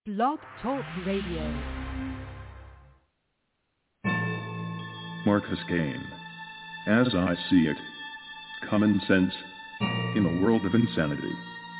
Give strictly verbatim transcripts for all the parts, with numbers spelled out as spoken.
Blog Talk Radio. Marcus Kane. As I see it. Common sense in a world of insanity.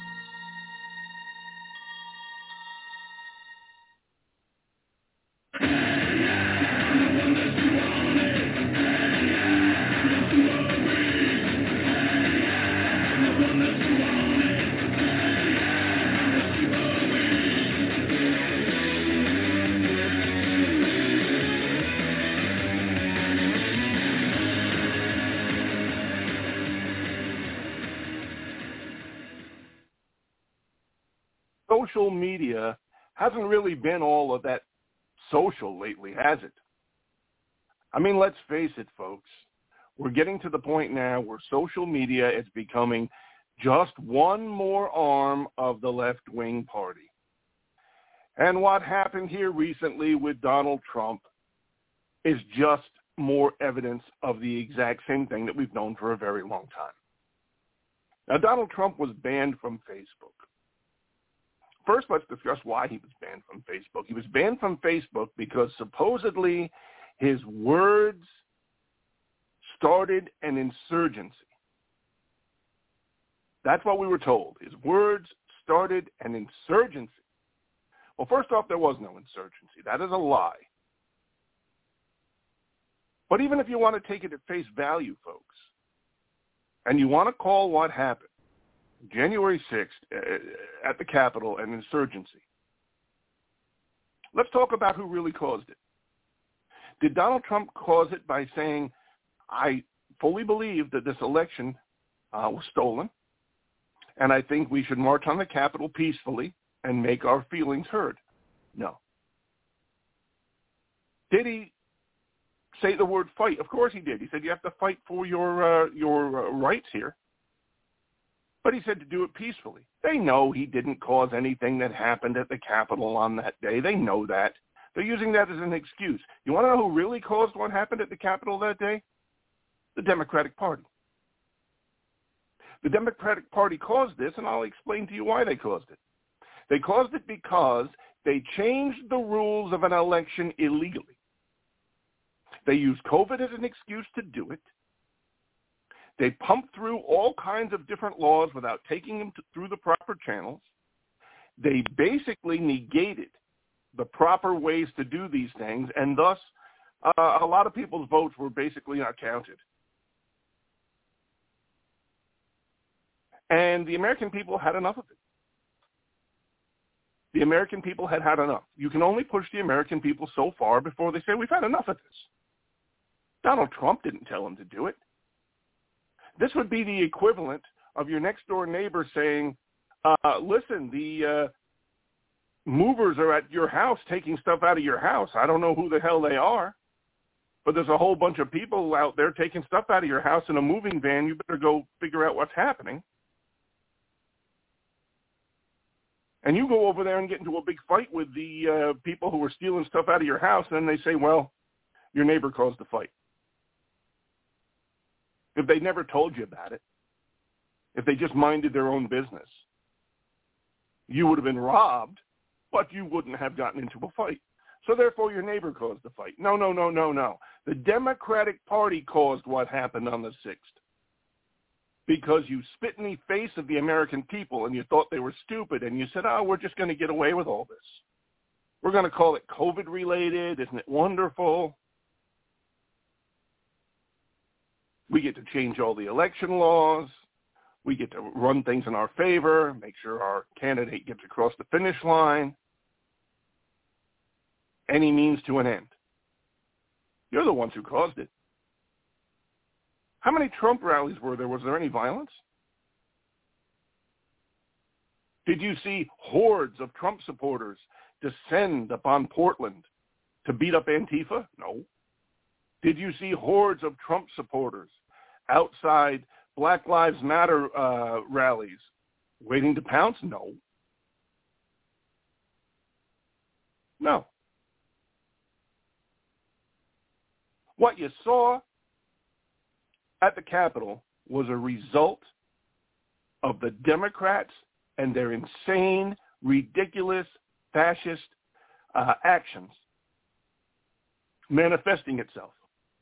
Social media hasn't really been all of that social lately, has it? I mean, let's face it, folks. We're getting to the point now where social media is becoming just one more arm of the left-wing party. And what happened here recently with Donald Trump is just more evidence of the exact same thing that we've known for a very long time. Now, Donald Trump was banned from Facebook. First, let's discuss why he was banned from Facebook. He was banned from Facebook because supposedly his words started an insurgency. That's what we were told. His words started an insurgency. Well, first off, there was no insurgency. That is a lie. But even if you want to take it at face value, folks, and you want to call what happened January sixth at the Capitol an insurgency, let's talk about who really caused it. Did Donald Trump cause it by saying, I fully believe that this election uh, was stolen, and I think we should march on the Capitol peacefully and make our feelings heard? No. Did he say the word fight? Of course he did. He said you have to fight for your uh, your uh, rights here. But he said to do it peacefully. They know he didn't cause anything that happened at the Capitol on that day. They know that. They're using that as an excuse. You want to know who really caused what happened at the Capitol that day? The Democratic Party. The Democratic Party caused this, and I'll explain to you why they caused it. They caused it because they changed the rules of an election illegally. They used COVID as an excuse to do it. They pumped through all kinds of different laws without taking them to, through the proper channels. They basically negated the proper ways to do these things, and thus uh, a lot of people's votes were basically not counted. And the American people had enough of it. The American people had had enough. You can only push the American people so far before they say, we've had enough of this. Donald Trump didn't tell them to do it. This would be the equivalent of your next-door neighbor saying, uh, listen, the uh, movers are at your house taking stuff out of your house. I don't know who the hell they are, but there's a whole bunch of people out there taking stuff out of your house in a moving van. You better go figure out what's happening. And you go over there and get into a big fight with the uh, people who are stealing stuff out of your house, and then they say, well, your neighbor caused the fight. If they never told you about it, if they just minded their own business, you would have been robbed, but you wouldn't have gotten into a fight. So therefore, your neighbor caused the fight. No, no, no, no, no. The Democratic Party caused what happened on the sixth because you spit in the face of the American people and you thought they were stupid and you said, oh, we're just going to get away with all this. We're going to call it COVID-related. Isn't it wonderful? We get to change all the election laws. We get to run things in our favor, make sure our candidate gets across the finish line. Any means to an end. You're the ones who caused it. How many Trump rallies were there? Was there any violence? Did you see hordes of Trump supporters descend upon Portland to beat up Antifa? No. Did you see hordes of Trump supporters outside Black Lives Matter uh, rallies waiting to pounce? No. No. What you saw at the Capitol was a result of the Democrats and their insane, ridiculous, fascist uh, actions manifesting itself.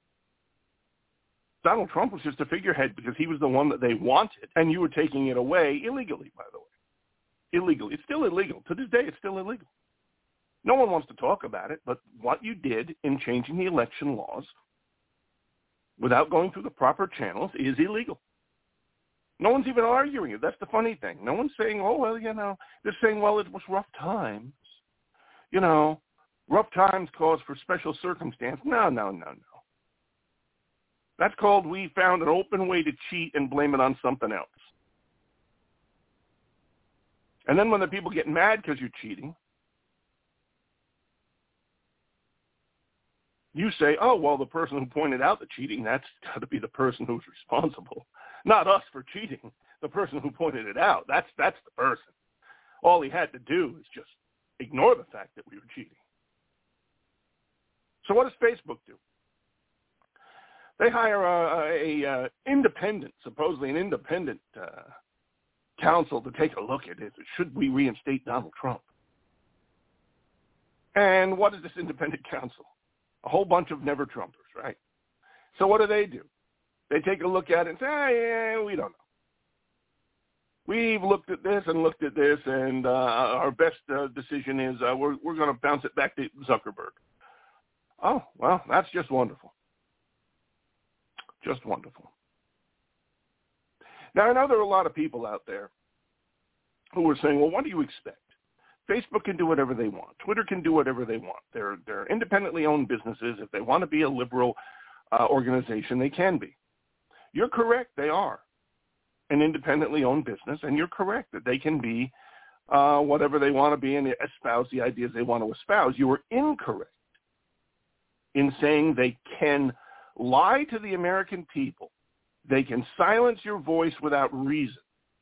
Donald Trump was just a figurehead because he was the one that they wanted, and you were taking it away illegally, by the way. Illegally. It's still illegal. To this day, it's still illegal. No one wants to talk about it, but what you did in changing the election laws without going through the proper channels is illegal. No one's even arguing it. That's the funny thing. No one's saying, oh, well, you know, they're saying, well, it was rough times. You know, rough times cause for special circumstance. No, no, no, no. That's called we found an open way to cheat and blame it on something else. And then when the people get mad because you're cheating, you say, oh, well, the person who pointed out the cheating, that's got to be the person who's responsible. Not us for cheating. The person who pointed it out, that's that's the person. All he had to do is just ignore the fact that we were cheating. So what does Facebook do? They hire a, a, a independent, supposedly an independent uh, counsel to take a look at it. Should we reinstate Donald Trump? And what is this independent counsel? A whole bunch of never-Trumpers, right? So what do they do? They take a look at it and say, oh, yeah, we don't know. We've looked at this and looked at this, and uh, our best uh, decision is uh, we're, we're going to bounce it back to Zuckerberg. Oh, well, that's just wonderful. Just wonderful. Now, I know there are a lot of people out there who are saying, well, what do you expect? Facebook can do whatever they want. Twitter can do whatever they want. They're, they're independently owned businesses. If they want to be a liberal uh, organization, they can be. You're correct. They are an independently owned business, and you're correct that they can be uh, whatever they want to be and espouse the ideas they want to espouse. You are incorrect in saying they can lie to the American people. They can silence your voice without reason.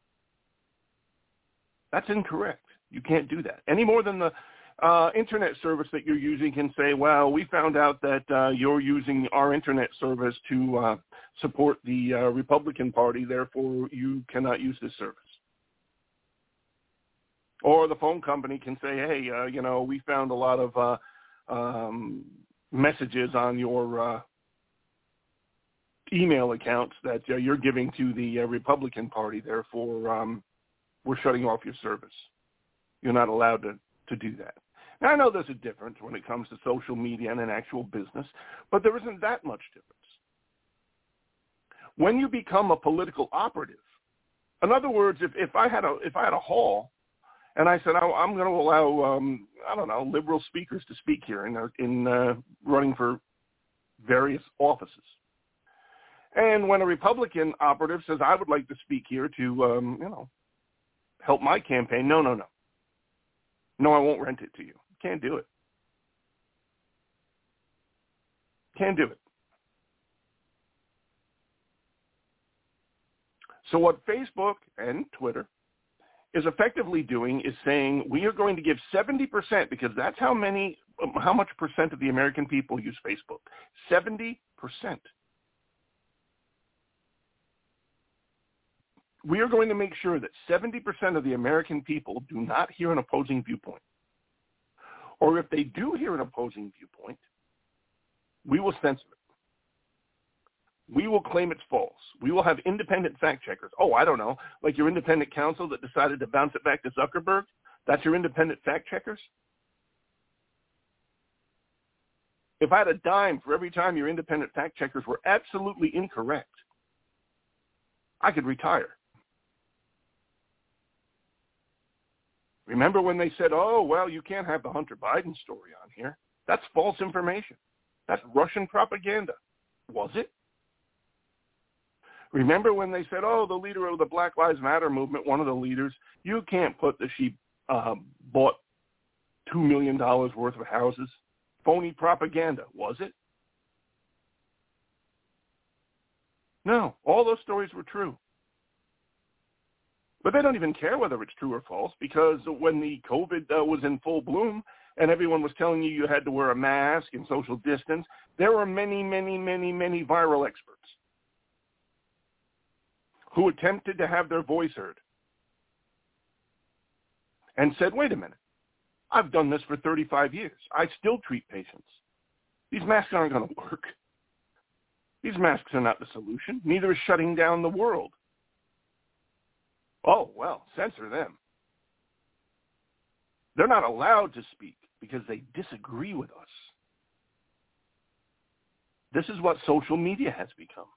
That's incorrect. You can't do that. Any more than the uh, internet service that you're using can say, well, we found out that uh, you're using our internet service to uh, support the uh, Republican Party, therefore you cannot use this service. Or the phone company can say, hey, uh, you know, we found a lot of uh, um, messages on your uh, email accounts that uh, you're giving to the uh, Republican Party, therefore um, we're shutting off your service. You're not allowed to, to do that. Now, I know there's a difference when it comes to social media and an actual business, but there isn't that much difference. When you become a political operative, in other words, if, if I had a if I had a hall and I said I'm going to allow um, I don't know liberal speakers to speak here in in uh, running for various offices, and when a Republican operative says I would like to speak here to um, you know help my campaign, no, no, no. No, I won't rent it to you. Can't do it. Can't do it. So what Facebook and Twitter is effectively doing is saying we are going to give seventy percent, because that's how many, how much percent of the American people use Facebook. seventy percent. We are going to make sure that seventy percent of the American people do not hear an opposing viewpoint. Or if they do hear an opposing viewpoint, we will censor it. We will claim it's false. We will have independent fact checkers. Oh, I don't know, like your independent counsel that decided to bounce it back to Zuckerberg? That's your independent fact checkers? If I had a dime for every time your independent fact checkers were absolutely incorrect, I could retire. Remember when they said, oh, well, you can't have the Hunter Biden story on here. That's false information. That's Russian propaganda. Was it? Remember when they said, oh, the leader of the Black Lives Matter movement, one of the leaders, you can't put that she uh, bought two million dollars worth of houses. Phony propaganda. Was it? No, all those stories were true. But they don't even care whether it's true or false, because when the COVID uh, was in full bloom and everyone was telling you you had to wear a mask and social distance, there were many, many, many, many viral experts who attempted to have their voice heard and said, wait a minute, I've done this for thirty-five years. I still treat patients. These masks aren't going to work. These masks are not the solution. Neither is shutting down the world. Oh, well, censor them. They're not allowed to speak because they disagree with us. This is what social media has become.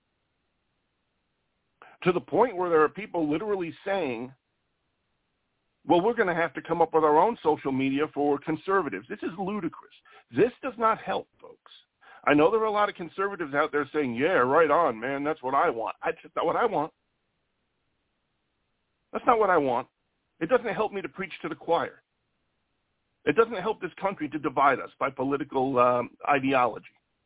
To the point where there are people literally saying, well, we're going to have to come up with our own social media for conservatives. This is ludicrous. This does not help, folks. I know there are a lot of conservatives out there saying, yeah, right on, man, that's what I want. That's not what I want. That's not what I want. It doesn't help me to preach to the choir. It doesn't help this country to divide us by political um, ideology.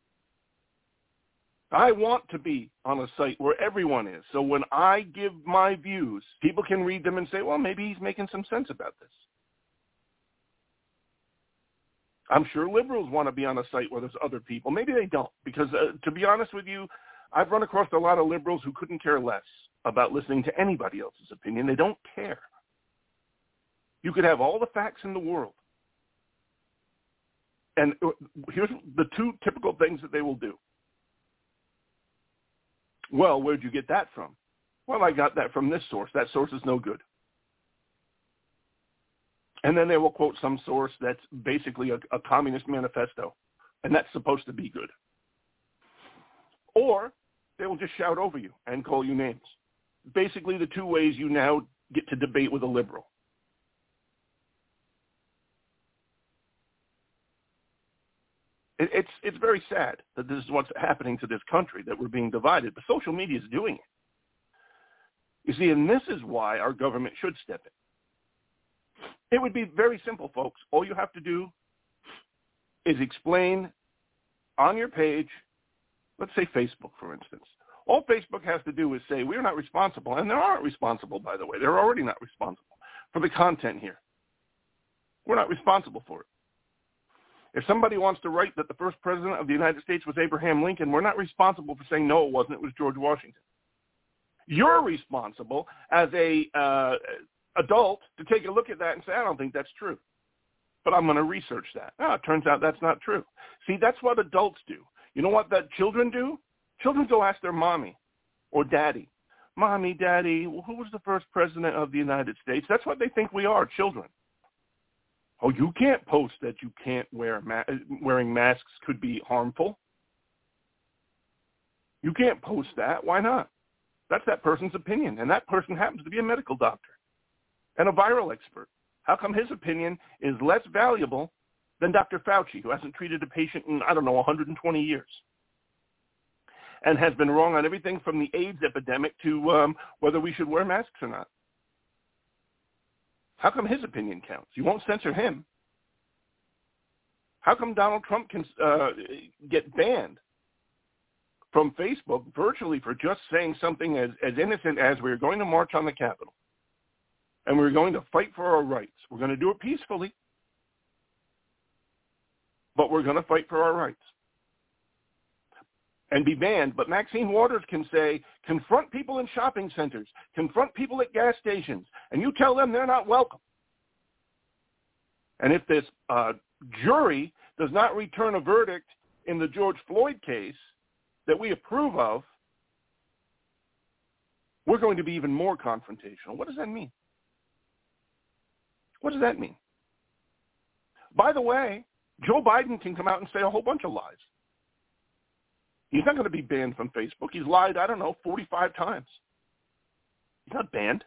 I want to be on a site where everyone is. So when I give my views, people can read them and say, well, maybe he's making some sense about this. I'm sure liberals want to be on a site where there's other people. Maybe they don't, because uh, to be honest with you, I've run across a lot of liberals who couldn't care less about listening to anybody else's opinion. They don't care. You could have all the facts in the world. And here's the two typical things that they will do. Well, where'd you get that from? Well, I got that from this source. That source is no good. And then they will quote some source that's basically a, a communist manifesto, and that's supposed to be good. Or they will just shout over you and call you names. Basically the two ways you now get to debate with a liberal. It, it's, it's very sad that this is what's happening to this country, that we're being divided, but social media is doing it. You see, and this is why our government should step in. It would be very simple, folks. All you have to do is explain on your page, let's say Facebook, for instance. All Facebook has to do is say, we're not responsible, and they aren't responsible, by the way. They're already not responsible for the content here. We're not responsible for it. If somebody wants to write that the first president of the United States was Abraham Lincoln, we're not responsible for saying, no, it wasn't, it was George Washington. You're responsible as a uh, adult to take a look at that and say, I don't think that's true, but I'm going to research that. Oh, it turns out that's not true. See, that's what adults do. You know what that children do? Children go ask their mommy or daddy, Mommy, Daddy, who was the first president of the United States? That's what they think we are, children. Oh, you can't post that you can't wear ma- wearing masks could be harmful. You can't post that. Why not? That's that person's opinion, and that person happens to be a medical doctor and a viral expert. How come his opinion is less valuable than Doctor Fauci, who hasn't treated a patient in, I don't know, one hundred twenty years, and has been wrong on everything from the AIDS epidemic to um, whether we should wear masks or not? How come his opinion counts? You won't censor him. How come Donald Trump can uh, get banned from Facebook virtually for just saying something as, as innocent as we're going to march on the Capitol and we're going to fight for our rights? We're going to do it peacefully, but we're going to fight for our rights and be banned. But Maxine Waters can say, confront people in shopping centers, confront people at gas stations, and you tell them they're not welcome. And if this uh, jury does not return a verdict in the George Floyd case that we approve of, we're going to be even more confrontational. What does that mean? What does that mean? By the way, Joe Biden can come out and say a whole bunch of lies. He's not going to be banned from Facebook. He's lied, I don't know, forty-five times. He's not banned.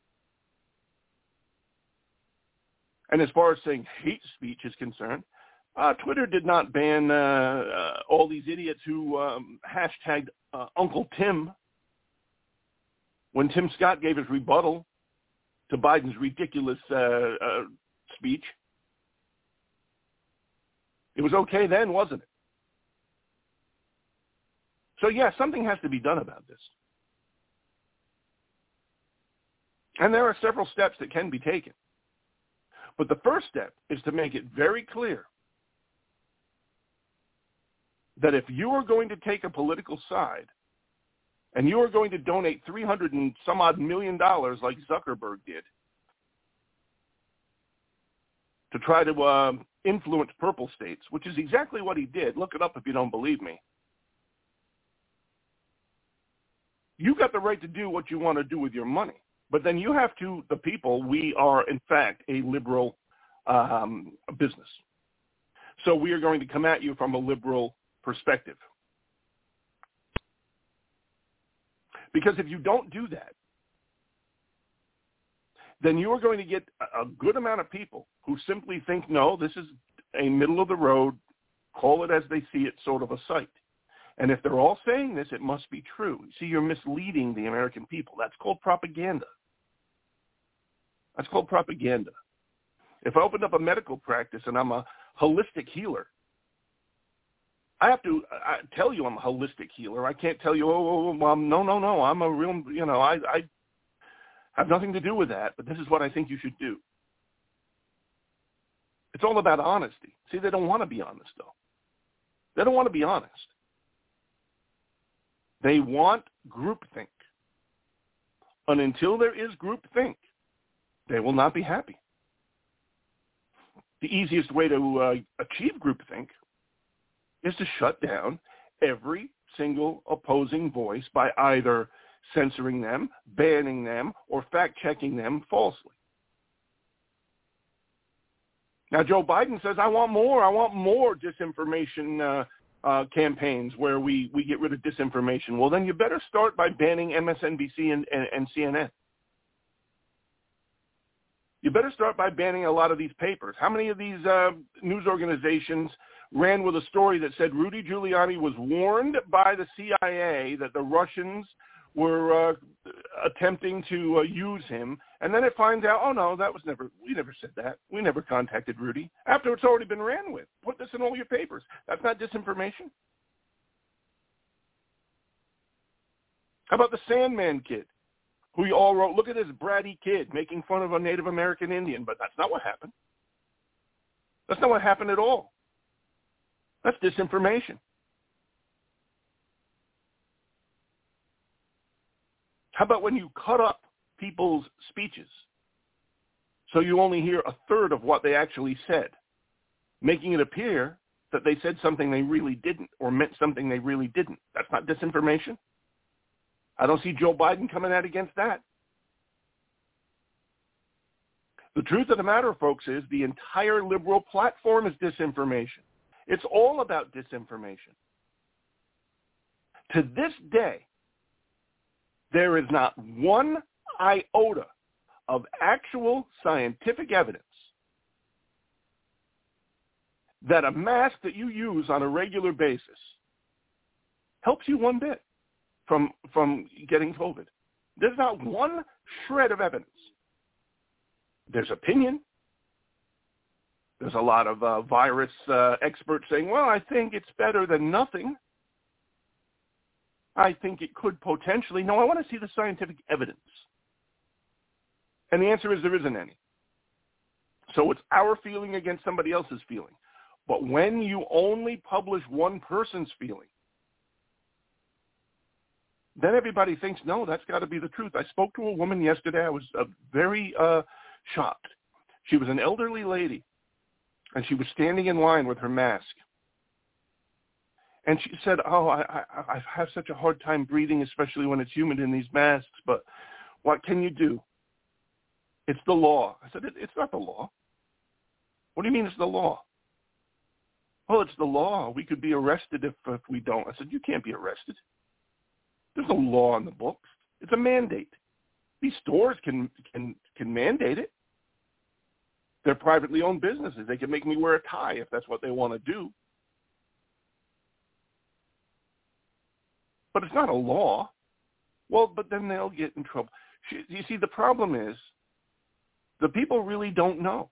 And as far as saying hate speech is concerned, uh, Twitter did not ban uh, uh, all these idiots who um, hashtagged uh, Uncle Tim when Tim Scott gave his rebuttal to Biden's ridiculous uh, uh, speech. It was okay then, wasn't it? So, yeah, something has to be done about this. And there are several steps that can be taken. But the first step is to make it very clear that if you are going to take a political side and you are going to donate three hundred and some odd million dollars like Zuckerberg did, to try to uh, influence purple states, which is exactly what he did. Look it up if you don't believe me. You got the right to do what you want to do with your money. But then you have to, the people, we are, in fact, a liberal um, business. So we are going to come at you from a liberal perspective. Because if you don't do that, then you are going to get a good amount of people who simply think, no, this is a middle-of-the-road, call it as they see it sort of a site. And if they're all saying this, it must be true. See, you're misleading the American people. That's called propaganda. That's called propaganda. If I opened up a medical practice and I'm a holistic healer, I have to I tell you I'm a holistic healer. I can't tell you, oh, well, no, no, no, I'm a real, you know, I, I have nothing to do with that, but this is what I think you should do. It's all about honesty. See, they don't want to be honest, though. They don't want to be honest. They want groupthink. And until there is groupthink, they will not be happy. The easiest way to uh, achieve groupthink is to shut down every single opposing voice by either censoring them, banning them, or fact-checking them falsely. Now, Joe Biden says, I want more. I want more disinformation uh, uh, campaigns where we, we get rid of disinformation. Well, then you better start by banning M S N B C and, and, and C N N. You better start by banning a lot of these papers. How many of these uh, news organizations ran with a story that said Rudy Giuliani was warned by the C I A that the Russians were uh, attempting to uh, use him, and then it finds out, oh, no, that was never, we never said that. We never contacted Rudy. After it's already been ran with. Put this in all your papers. That's not disinformation. How about the Sandman kid, who you all wrote, look at this bratty kid making fun of a Native American Indian, but that's not what happened. That's not what happened at all. That's disinformation. How about when you cut up people's speeches so you only hear a third of what they actually said, making it appear that they said something they really didn't or meant something they really didn't? That's not disinformation. I don't see Joe Biden coming out against that. The truth of the matter, folks, is the entire liberal platform is disinformation. It's all about disinformation. To this day, there is not one iota of actual scientific evidence that a mask that you use on a regular basis helps you one bit from, from getting COVID. There's not one shred of evidence. There's opinion. There's a lot of uh, virus uh, experts saying, well, I think it's better than nothing. I think it could potentially. No, I want to see the scientific evidence. And the answer is there isn't any. So it's our feeling against somebody else's feeling. But when you only publish one person's feeling, then everybody thinks, no, that's got to be the truth. I spoke to a woman yesterday. I was uh, very uh, shocked. She was an elderly lady, and she was standing in line with her mask. And she said, oh, I, I, I have such a hard time breathing, especially when it's humid in these masks, but what can you do? It's the law. I said, it, it's not the law. What do you mean it's the law? Well, it's the law. We could be arrested if, if we don't. I said, you can't be arrested. There's no law in the books. It's a mandate. These stores can can can mandate it. They're privately owned businesses. They can make me wear a tie if that's what they want to do. But it's not a law. Well, but then they'll get in trouble. You see, the problem is the people really don't know.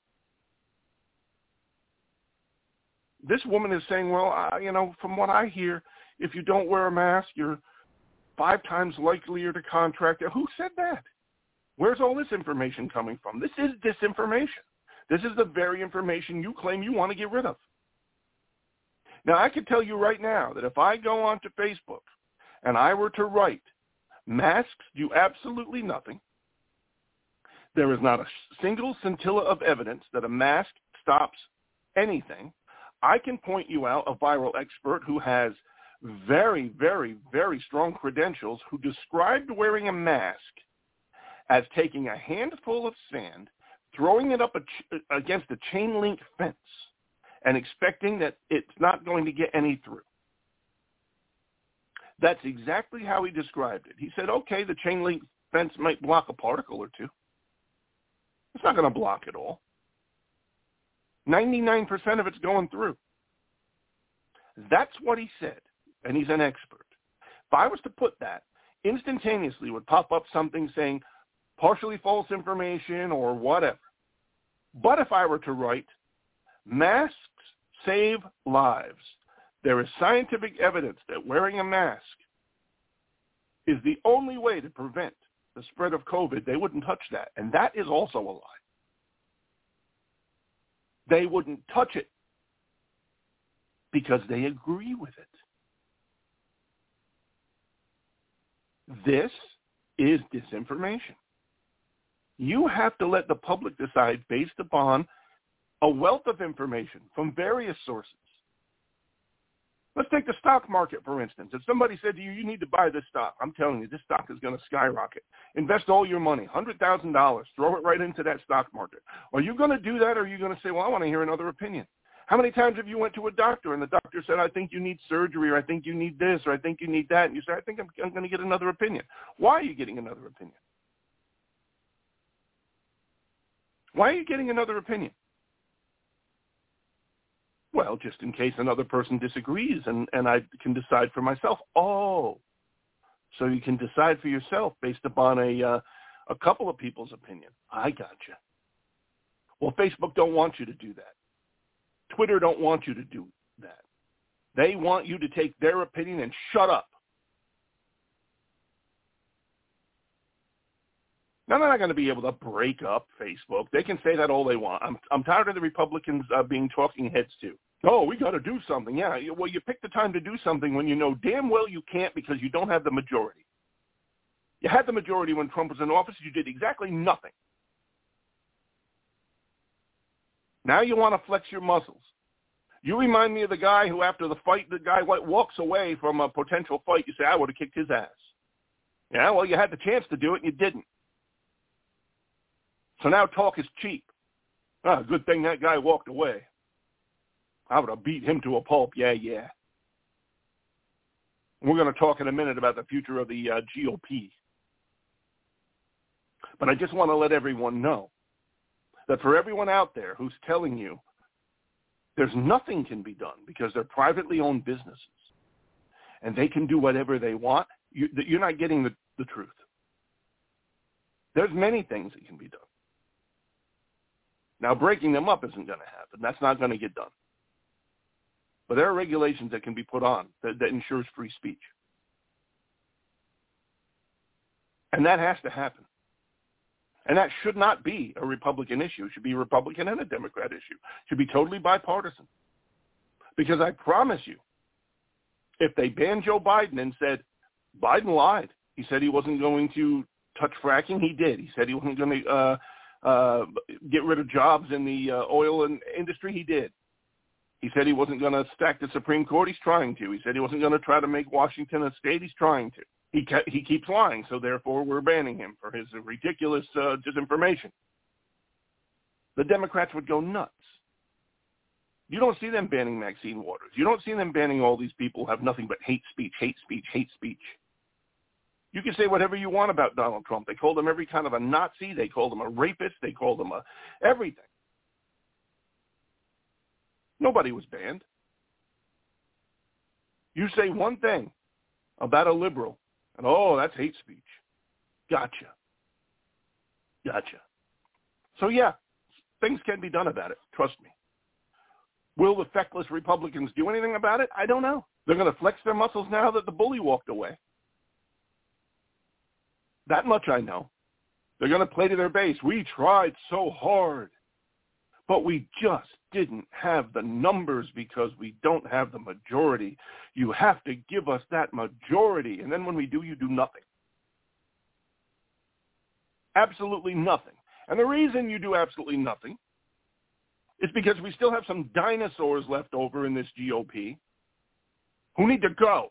This woman is saying, well, I, you know, from what I hear, if you don't wear a mask, you're five times likelier to contract it. Who said that? Where's all this information coming from? This is disinformation. This is the very information you claim you want to get rid of. Now, I can tell you right now that if I go onto Facebook and I were to write, masks do absolutely nothing, there is not a single scintilla of evidence that a mask stops anything. I can point you out a viral expert who has very, very, very strong credentials who described wearing a mask as taking a handful of sand, throwing it up a ch- against a chain link fence, and expecting that it's not going to get any through. That's exactly how he described it. He said, okay, the chain link fence might block a particle or two. It's not going to block it all. ninety-nine percent of it's going through. That's what he said, and he's an expert. If I was to put that, instantaneously would pop up something saying partially false information or whatever. But if I were to write, masks save lives, there is scientific evidence that wearing a mask is the only way to prevent the spread of COVID, they wouldn't touch that. And that is also a lie. They wouldn't touch it because they agree with it. This is disinformation. You have to let the public decide based upon a wealth of information from various sources. Let's take the stock market, for instance. If somebody said to you, you need to buy this stock, I'm telling you, this stock is going to skyrocket. Invest all your money, one hundred thousand dollars, throw it right into that stock market. Are you going to do that, or are you going to say, well, I want to hear another opinion? How many times have you went to a doctor and the doctor said, I think you need surgery, or I think you need this, or I think you need that, and you say, I think I'm, I'm going to get another opinion. Why are you getting another opinion? Why are you getting another opinion? Well, just in case another person disagrees, and, and I can decide for myself. Oh, so you can decide for yourself based upon a uh, a couple of people's opinion. I gotcha. Well, Facebook don't want you to do that. Twitter don't want you to do that. They want you to take their opinion and shut up. Now, they're not going to be able to break up Facebook. They can say that all they want. I'm I'm tired of the Republicans uh, being talking heads too. Oh, we got to do something. Yeah, well, you pick the time to do something when you know damn well you can't because you don't have the majority. You had the majority when Trump was in office. You did exactly nothing. Now you want to flex your muscles. You remind me of the guy who, after the fight, the guy walks away from a potential fight. You say, I would have kicked his ass. Yeah, well, you had the chance to do it, and you didn't. So now talk is cheap. Ah, good thing that guy walked away. I would have beat him to a pulp. Yeah, yeah. We're going to talk in a minute about the future of the uh, G O P. But I just want to let everyone know that for everyone out there who's telling you there's nothing can be done because they're privately owned businesses and they can do whatever they want, you, you're not getting the, the truth. There's many things that can be done. Now, breaking them up isn't going to happen. That's not going to get done. But there are regulations that can be put on that, that ensures free speech. And that has to happen. And that should not be a Republican issue. It should be a Republican and a Democrat issue. It should be totally bipartisan. Because I promise you, if they banned Joe Biden and said, Biden lied. He said he wasn't going to touch fracking. He did. He said he wasn't going to uh, uh, get rid of jobs in the uh, oil and industry. He did. He said he wasn't going to stack the Supreme Court. He's trying to. He said he wasn't going to try to make Washington a state. He's trying to. He ke- he keeps lying, so therefore we're banning him for his ridiculous uh, disinformation. The Democrats would go nuts. You don't see them banning Maxine Waters. You don't see them banning all these people who have nothing but hate speech, hate speech, hate speech. You can say whatever you want about Donald Trump. They called him every kind of a Nazi. They called him a rapist. They called him a everything. Nobody was banned. You say one thing about a liberal, and oh, that's hate speech. Gotcha. Gotcha. So yeah, things can be done about it. Trust me. Will the feckless Republicans do anything about it? I don't know. They're going to flex their muscles now that the bully walked away. That much I know. They're going to play to their base. We tried so hard, but we just didn't have the numbers because we don't have the majority. You have to give us that majority, and then when we do, you do nothing. Absolutely nothing. And the reason you do absolutely nothing It's because we still have some dinosaurs left over in this G O P who need to go.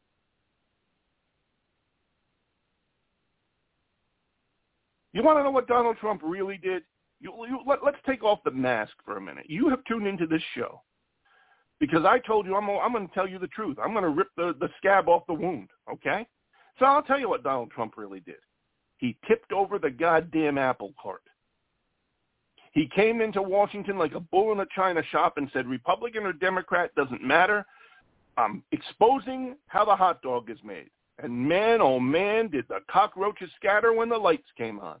You want to know what Donald Trump really did? You, you, let, let's take off the mask for a minute. You have tuned into this show because I told you I'm, I'm going to tell you the truth. I'm going to rip the, the scab off the wound, okay? So I'll tell you what Donald Trump really did. He tipped over the goddamn apple cart. He came into Washington like a bull in a china shop and said, Republican or Democrat, doesn't matter. I'm exposing how the hot dog is made. And man, oh man, did the cockroaches scatter when the lights came on.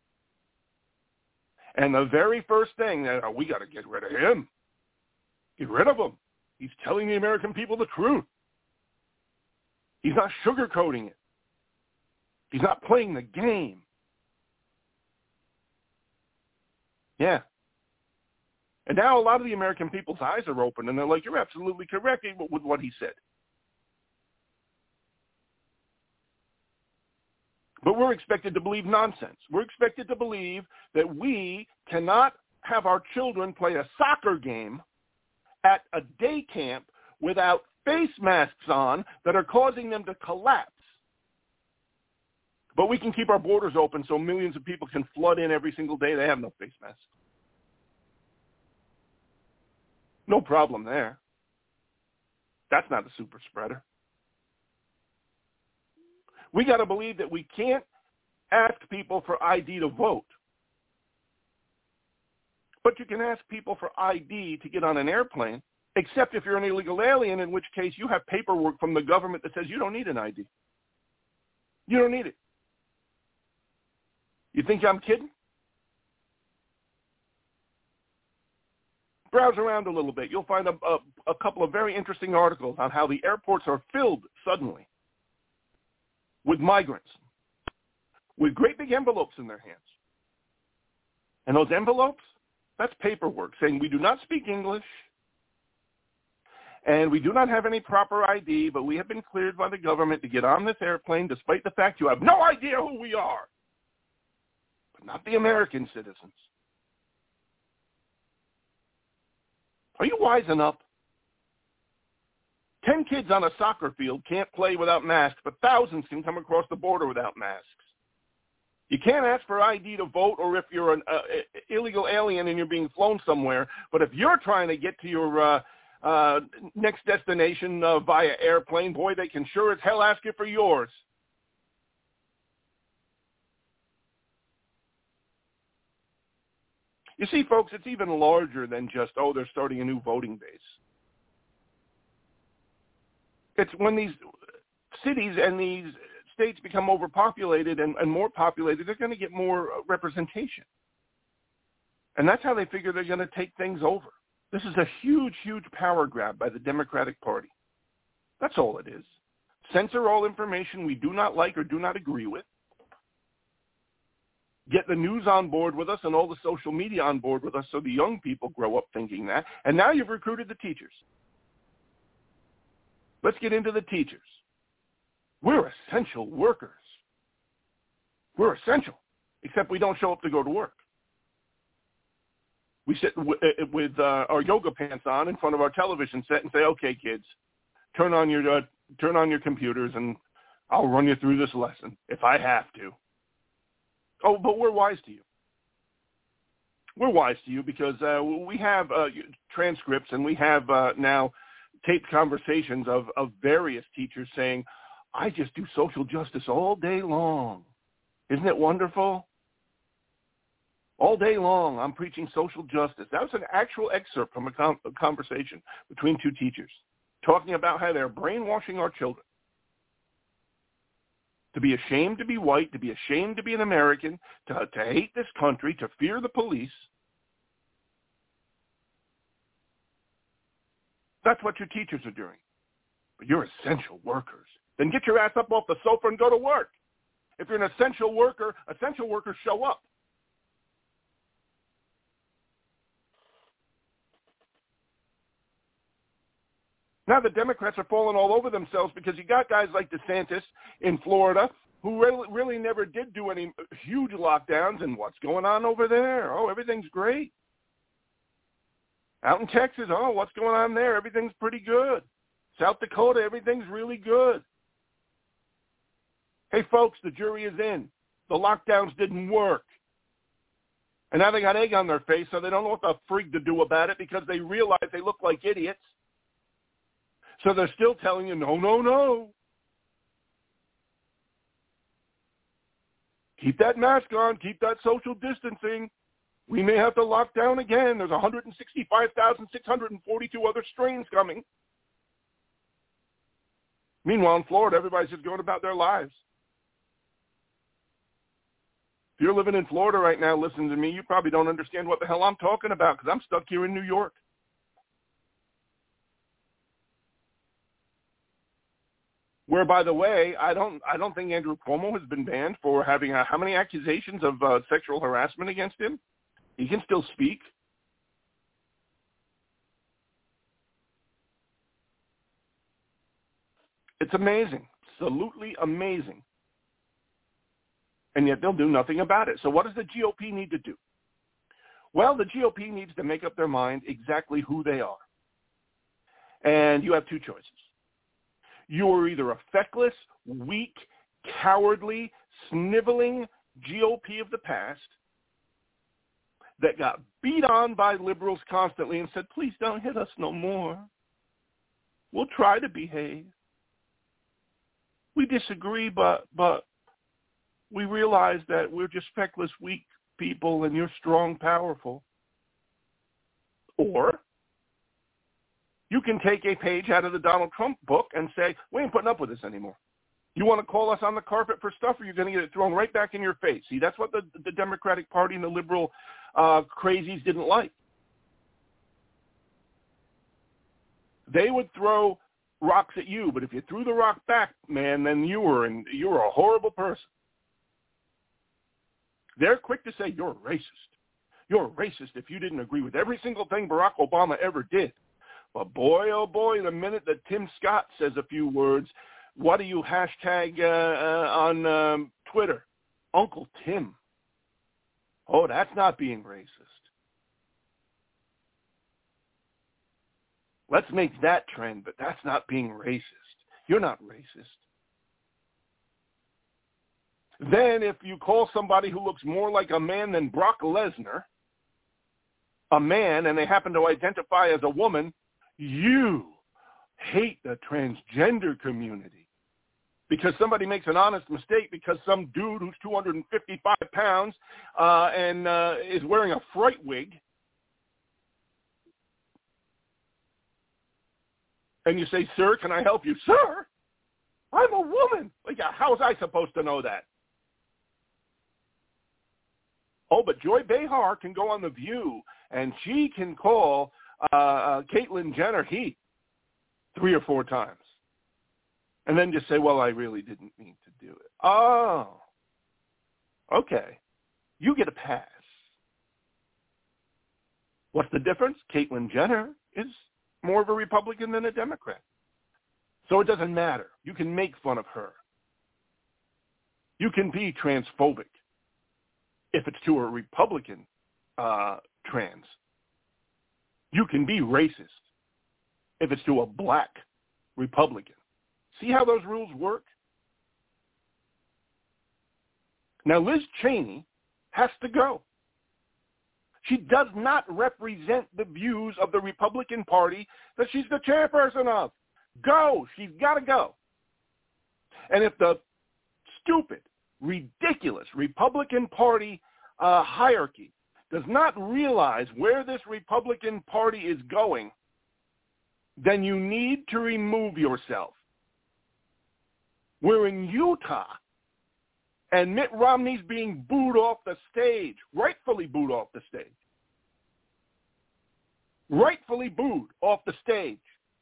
And the very first thing, that oh, we got to get rid of him. Get rid of him. He's telling the American people the truth. He's not sugarcoating it. He's not playing the game. Yeah. And now a lot of the American people's eyes are open, and they're like, you're absolutely correct with what he said. But we're expected to believe nonsense. We're expected to believe that we cannot have our children play a soccer game at a day camp without face masks on that are causing them to collapse. But we can keep our borders open so millions of people can flood in every single day. They have no face masks. No problem there. That's not a super spreader. We got to believe that we can't ask people for I D to vote. But you can ask people for I D to get on an airplane, except if you're an illegal alien, in which case you have paperwork from the government that says you don't need an I D. You don't need it. You think I'm kidding? Browse around a little bit. You'll find a, a, a couple of very interesting articles on how the airports are filled suddenly with migrants with great big envelopes in their hands. And those envelopes, that's paperwork saying we do not speak English and we do not have any proper I D, but we have been cleared by the government to get on this airplane despite the fact you have no idea who we are. But not the American citizens. Are you wising up? Ten kids on a soccer field can't play without masks, but thousands can come across the border without masks. You can't ask for I D to vote or if you're an uh, illegal alien and you're being flown somewhere, but if you're trying to get to your uh, uh, next destination uh, via airplane, boy, they can sure as hell ask you for yours. You see, folks, it's even larger than just, oh, they're starting a new voting base. It's when these cities and these states become overpopulated and, and more populated, they're going to get more representation. And that's how they figure they're going to take things over. This is a huge, huge power grab by the Democratic Party. That's all it is. Censor all information we do not like or do not agree with. Get the news on board with us and all the social media on board with us so the young people grow up thinking that. And now you've recruited the teachers. Let's get into the teachers. We're essential workers. We're essential, except we don't show up to go to work. We sit w- with uh, our yoga pants on in front of our television set and say, okay, kids, turn on your uh, turn on your computers and I'll run you through this lesson if I have to. Oh, but we're wise to you. We're wise to you because uh, we have uh, transcripts and we have uh, now taped conversations of, of various teachers saying, I just do social justice all day long. Isn't it wonderful? All day long, I'm preaching social justice. That was an actual excerpt from a, com- a conversation between two teachers talking about how they're brainwashing our children to be ashamed to be white, to be ashamed to be an American, to, to hate this country, to fear the police. That's what your teachers are doing. But you're essential workers. Then get your ass up off the sofa and go to work. If you're an essential worker, essential workers show up. Now the Democrats are falling all over themselves because you got guys like DeSantis in Florida who really, really never did do any huge lockdowns. And what's going on over there? Oh, everything's great. Out in Texas, oh, what's going on there? Everything's pretty good. South Dakota, everything's really good. Hey, folks, the jury is in. The lockdowns didn't work. And now they got egg on their face, so they don't know what the frig to do about it because they realize they look like idiots. So they're still telling you, no, no, no. Keep that mask on. Keep that social distancing. We may have to lock down again. There's one hundred sixty-five thousand six hundred forty-two other strains coming. Meanwhile, in Florida, everybody's just going about their lives. If you're living in Florida right now, listening to me, you probably don't understand what the hell I'm talking about because I'm stuck here in New York. Where, by the way, I don't I don't think Andrew Cuomo has been banned for having uh, how many accusations of uh, sexual harassment against him? He can still speak. It's amazing, absolutely amazing. And yet they'll do nothing about it. So what does the G O P need to do? Well, the G O P needs to make up their mind exactly who they are. And you have two choices. You are either a feckless, weak, cowardly, sniveling G O P of the past that got beat on by liberals constantly and said, please don't hit us no more. We'll try to behave. We disagree, but but we realize that we're just feckless, weak people and you're strong, powerful. Or you can take a page out of the Donald Trump book and say, we ain't putting up with this anymore. You want to call us on the carpet for stuff, or you're going to get it thrown right back in your face. See, that's what the, the Democratic Party and the liberal uh, crazies didn't like. They would throw rocks at you, but if you threw the rock back, man, then you were in, you were a horrible person. They're quick to say, you're a racist. You're a racist if you didn't agree with every single thing Barack Obama ever did. But boy, oh boy, the minute that Tim Scott says a few words, what do you hashtag uh, uh, on um, Twitter? Uncle Tim. Oh, that's not being racist. Let's make that trend, but that's not being racist. You're not racist. Then if you call somebody who looks more like a man than Brock Lesnar a man and they happen to identify as a woman, you hate the transgender community because somebody makes an honest mistake because some dude who's two hundred fifty-five pounds uh, and uh, is wearing a fright wig, and you say, sir, can I help you? Sir, I'm a woman. Like, how was I supposed to know that? Oh, but Joy Behar can go on The View, and she can call uh, uh, Caitlyn Jenner he three or four times. And then just say, well, I really didn't mean to do it. Oh, okay. You get a pass. What's the difference? Caitlyn Jenner is more of a Republican than a Democrat. So it doesn't matter. You can make fun of her. You can be transphobic if it's to a Republican uh, trans. You can be racist if it's to a black Republican. See how those rules work? Now, Liz Cheney has to go. She does not represent the views of the Republican Party that she's the chairperson of. Go. She's got to go. And if the stupid, ridiculous Republican Party uh, hierarchy does not realize where this Republican Party is going, then you need to remove yourself. We're in Utah, and Mitt Romney's being booed off the stage, rightfully booed off the stage. Rightfully booed off the stage.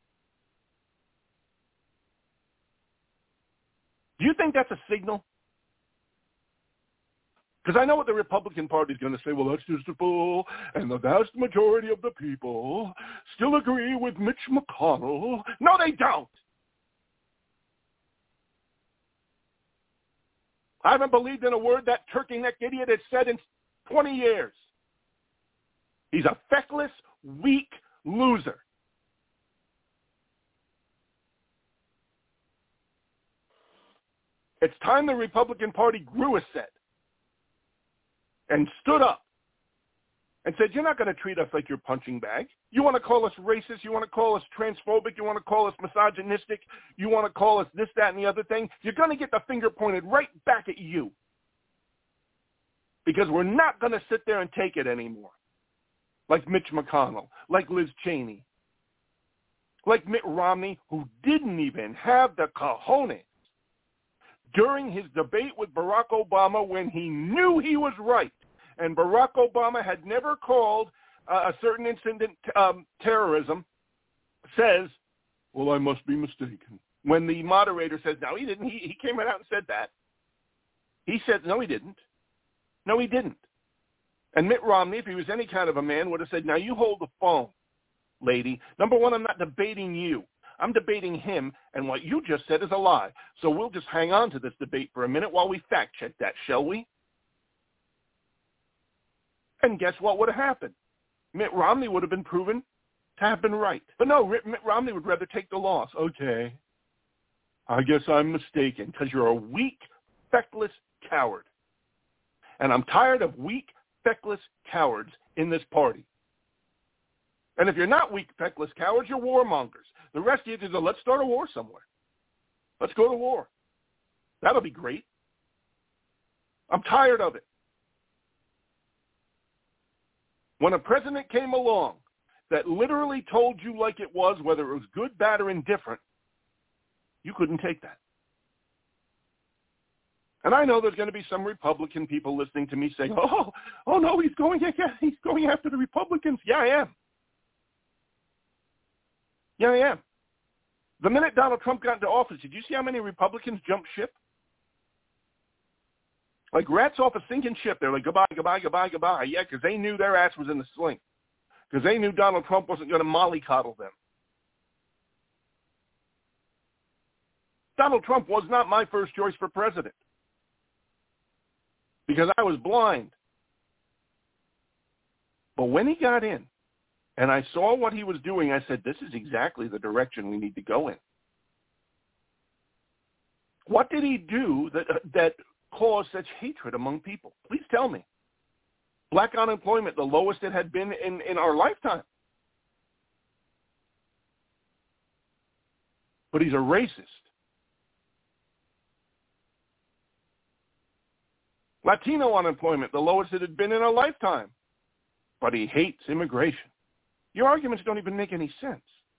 Do you think that's a signal? Because I know what the Republican Party is going to say. Well, that's just a bull, and the vast majority of the people still agree with Mitch McConnell. No, they don't. I haven't believed in a word that turkey-necked idiot has said in twenty years. He's a feckless, weak, loser. It's time the Republican Party grew a set and stood up and said, you're not going to treat us like your punching bag. You want to call us racist? You want to call us transphobic? You want to call us misogynistic? You want to call us this, that, and the other thing? You're going to get the finger pointed right back at you, because we're not going to sit there and take it anymore. Like Mitch McConnell, like Liz Cheney, like Mitt Romney, who didn't even have the cojones during his debate with Barack Obama when he knew he was right. And Barack Obama had never called uh, a certain incident um, terrorism, says, well, I must be mistaken. When the moderator says, no, he didn't. He, he came right out and said that. He said, no, he didn't. No, he didn't. And Mitt Romney, if he was any kind of a man, would have said, now you hold the phone, lady. Number one, I'm not debating you. I'm debating him, and what you just said is a lie. So we'll just hang on to this debate for a minute while we fact-check that, shall we? And guess what would have happened? Mitt Romney would have been proven to have been right. But no, Mitt Romney would rather take the loss. Okay, I guess I'm mistaken, because you're a weak, feckless coward. And I'm tired of weak, feckless cowards in this party. And if you're not weak, feckless cowards, you're warmongers. The rest of you just go, let's start a war somewhere. Let's go to war. That'll be great. I'm tired of it. When a president came along that literally told you like it was, whether it was good, bad, or indifferent, you couldn't take that. And I know there's going to be some Republican people listening to me saying, oh, oh no, he's going, yeah, he's going after the Republicans. Yeah, I am. Yeah, I am. The minute Donald Trump got into office, did you see how many Republicans jumped ship? Like rats off a sinking ship. They're like, goodbye, goodbye, goodbye, goodbye. Yeah, because they knew their ass was in the sling. Because they knew Donald Trump wasn't going to mollycoddle them. Donald Trump was not my first choice for president, because I was blind. But when he got in and I saw what he was doing, I said, this is exactly the direction we need to go in. What did he do that that caused such hatred among people? Please tell me. Black unemployment, the lowest it had been in, in our lifetime. But he's a racist. Latino unemployment, the lowest it had been in a lifetime. But he hates immigration. Your arguments don't even make any sense.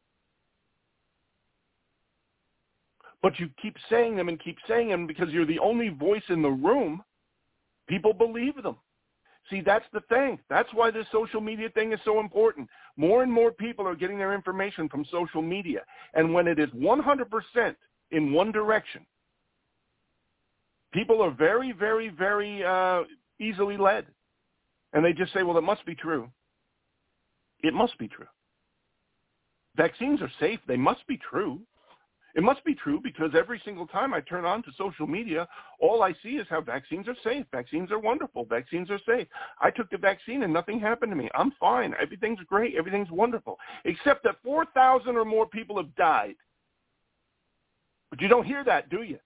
But you keep saying them and keep saying them because you're the only voice in the room. People believe them. See, that's the thing. That's why this social media thing is so important. More and more people are getting their information from social media. And when it is one hundred percent in one direction, people are very, very, very uh, easily led. And they just say, well, it must be true. It must be true. Vaccines are safe. They must be true. It must be true because every single time I turn on to social media, all I see is how vaccines are safe. Vaccines are wonderful. Vaccines are safe. I took the vaccine and nothing happened to me. I'm fine. Everything's great. Everything's wonderful. Except that four thousand or more people have died. But you don't hear that, do you?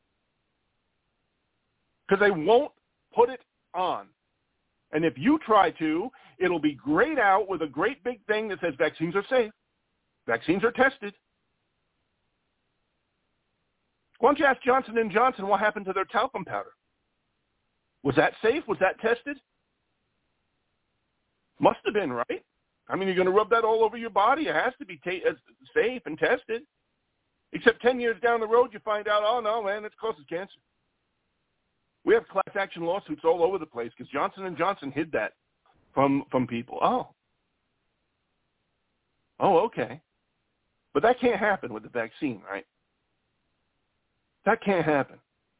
Because they won't put it on. And if you try to, it'll be grayed out with a great big thing that says vaccines are safe. Vaccines are tested. Why don't you ask Johnson and Johnson what happened to their talcum powder? Was that safe? Was that tested? Must have been, right? I mean, you're going to rub that all over your body. It has to be ta- safe and tested. Except ten years down the road, you find out, oh, no, man, it causes cancer. We have class action lawsuits all over the place because Johnson and Johnson hid that from from people. Oh. Oh, okay. But that can't happen with the vaccine, right? That can't happen.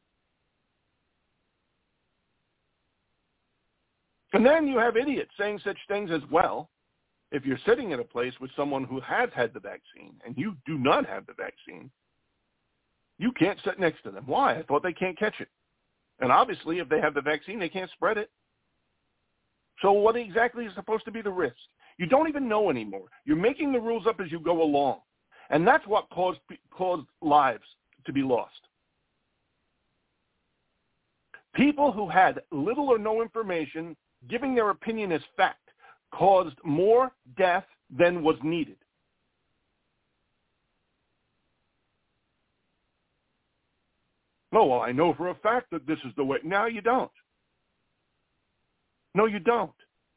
And then you have idiots saying such things as, well, if you're sitting in a place with someone who has had the vaccine and you do not have the vaccine, you can't sit next to them. Why? I thought they can't catch it. And obviously, if they have the vaccine, they can't spread it. So what exactly is supposed to be the risk? You don't even know anymore. You're making the rules up as you go along. And that's what caused, caused lives to be lost. People who had little or no information, giving their opinion as fact, caused more death than was needed. No, well, I know for a fact that this is the way. No, you don't. No, you don't.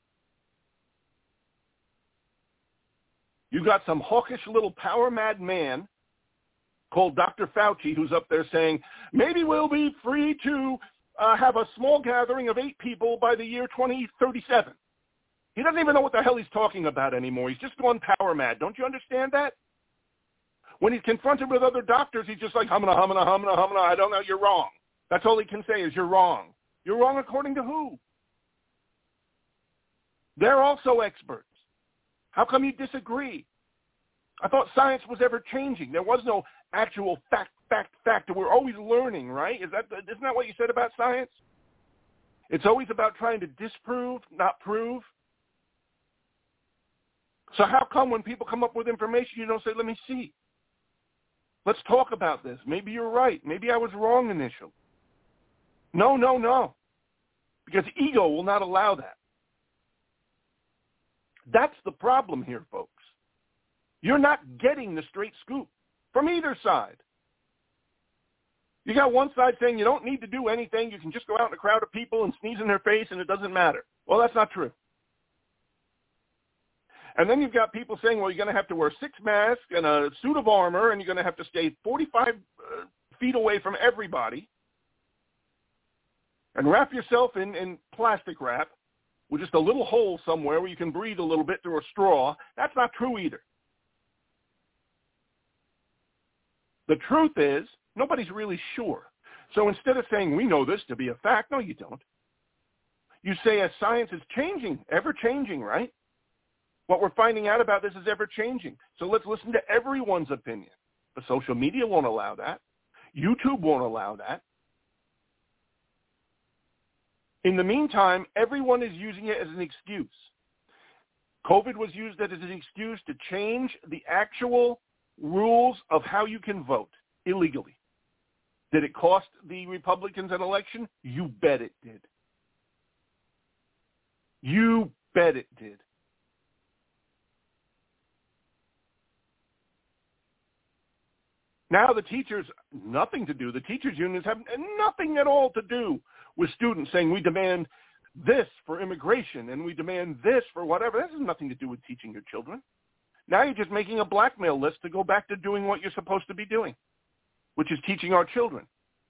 You got some hawkish little power-mad man called Doctor Fauci who's up there saying, maybe we'll be free to uh, have a small gathering of eight people by the year twenty thirty-seven. He doesn't even know what the hell he's talking about anymore. He's just gone power-mad. Don't you understand that? When he's confronted with other doctors, he's just like, humana, humana, humana, humana, I don't know, you're wrong. That's all he can say is, you're wrong. You're wrong according to who? They're also experts. How come you disagree? I thought science was ever changing. There was no actual fact, fact, fact. We're always learning, right? Is that, isn't that what you said about science? It's always about trying to disprove, not prove. So how come when people come up with information, you don't say, let me see? Let's talk about this. Maybe you're right. Maybe I was wrong initially. No, no, no. Because ego will not allow that. That's the problem here, folks. You're not getting the straight scoop from either side. You got one side saying you don't need to do anything. You can just go out in a crowd of people and sneeze in their face and it doesn't matter. Well, that's not true. And then you've got people saying, well, you're going to have to wear six masks and a suit of armor, and you're going to have to stay forty-five uh, feet away from everybody and wrap yourself in, in plastic wrap with just a little hole somewhere where you can breathe a little bit through a straw. That's not true either. The truth is, nobody's really sure. So instead of saying, we know this to be a fact, no, you don't. You say, as science is changing, ever-changing, right? What we're finding out about this is ever-changing. So let's listen to everyone's opinion. But social media won't allow that. YouTube won't allow that. In the meantime, everyone is using it as an excuse. COVID was used as an excuse to change the actual rules of how you can vote illegally. Did it cost the Republicans an election? You bet it did. You bet it did. Now the teachers, nothing to do. The teachers' unions have nothing at all to do with students saying we demand this for immigration and we demand this for whatever. That has nothing to do with teaching your children. Now you're just making a blackmail list to go back to doing what you're supposed to be doing, which is teaching our children.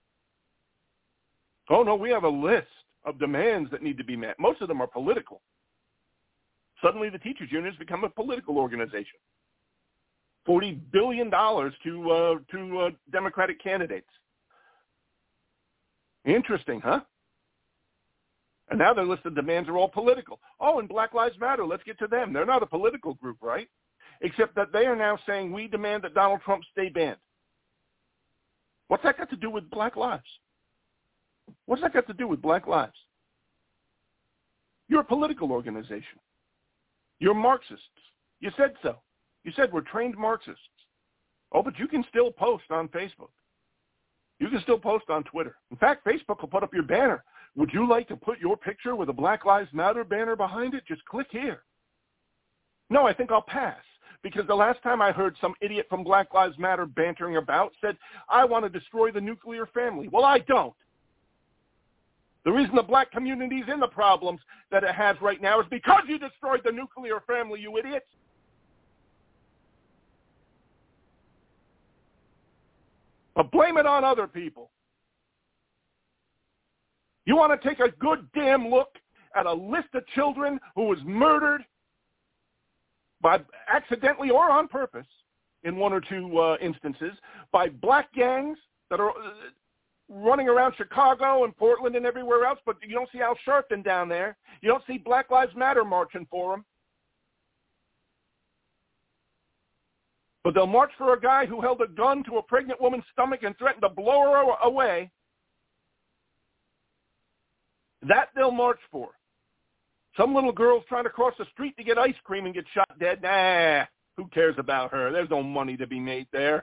Oh, no, we have a list of demands that need to be met. Most of them are political. Suddenly the teachers' union has become a political organization. forty billion dollars to uh, to uh, Democratic candidates. Interesting, huh? And now their list of demands are all political. Oh, and Black Lives Matter, let's get to them. They're not a political group, right? Except that they are now saying we demand that Donald Trump stay banned. What's that got to do with Black Lives? What's that got to do with Black Lives? You're a political organization. You're Marxists. You said so. You said we're trained Marxists. Oh, but you can still post on Facebook. You can still post on Twitter. In fact, Facebook will put up your banner. Would you like to put your picture with a Black Lives Matter banner behind it? Just click here. No, I think I'll pass. Because the last time I heard some idiot from Black Lives Matter bantering about said, I want to destroy the nuclear family. Well, I don't. The reason the black community is in the problems that it has right now is because you destroyed the nuclear family, you idiots. But blame it on other people. You want to take a good damn look at a list of children who was murdered by accidentally or on purpose, in one or two uh, instances, by black gangs that are uh, running around Chicago and Portland and everywhere else, but you don't see Al Sharpton down there. You don't see Black Lives Matter marching for him. But they'll march for a guy who held a gun to a pregnant woman's stomach and threatened to blow her away. That they'll march for. Some little girl's trying to cross the street to get ice cream and get shot dead. Nah, who cares about her? There's no money to be made there.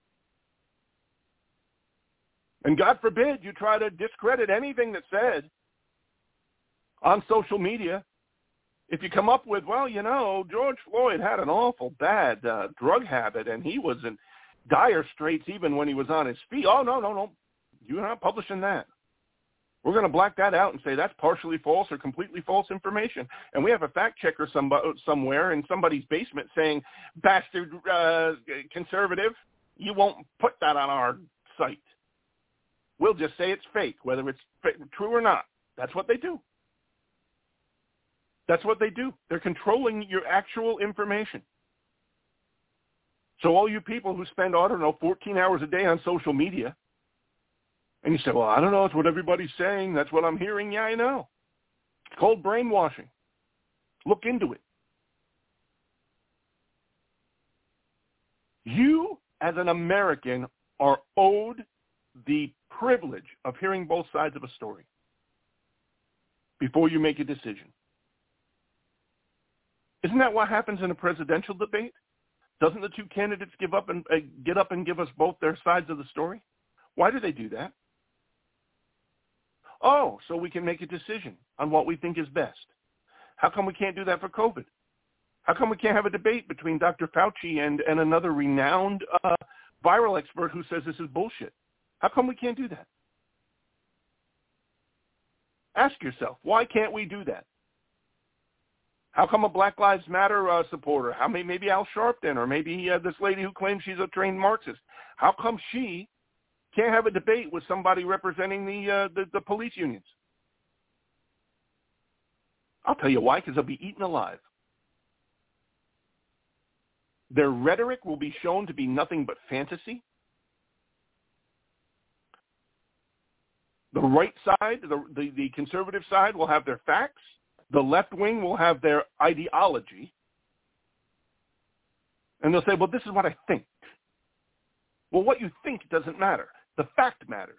And God forbid you try to discredit anything that's said on social media. If you come up with, well, you know, George Floyd had an awful bad uh, drug habit and he was in dire straits even when he was on his feet. Oh, no, no, no. You're not publishing that. We're going to black that out and say that's partially false or completely false information. And we have a fact checker some, somewhere in somebody's basement saying, bastard uh, conservative, you won't put that on our site. We'll just say it's fake, whether it's true or not. That's what they do. That's what they do. They're controlling your actual information. So all you people who spend, I don't know, fourteen hours a day on social media, and you say, well, I don't know, it's what everybody's saying. That's what I'm hearing. Yeah, I know. It's called brainwashing. Look into it. You, as an American, are owed the privilege of hearing both sides of a story before you make a decision. Isn't that what happens in a presidential debate? Doesn't the two candidates give up and uh, get up and give us both their sides of the story? Why do they do that? Oh, so we can make a decision on what we think is best. How come we can't do that for COVID? How come we can't have a debate between Doctor Fauci and, and another renowned uh, viral expert who says this is bullshit? How come we can't do that? Ask yourself, why can't we do that? How come a Black Lives Matter uh, supporter, how may, maybe Al Sharpton, or maybe uh, this lady who claims she's a trained Marxist, how come she can't have a debate with somebody representing the, uh, the, the police unions? I'll tell you why, because they'll be eaten alive. Their rhetoric will be shown to be nothing but fantasy. The right side, the, the, the conservative side, will have their facts. The left wing will have their ideology. And they'll say, well, this is what I think. Well, what you think doesn't matter. The fact matters.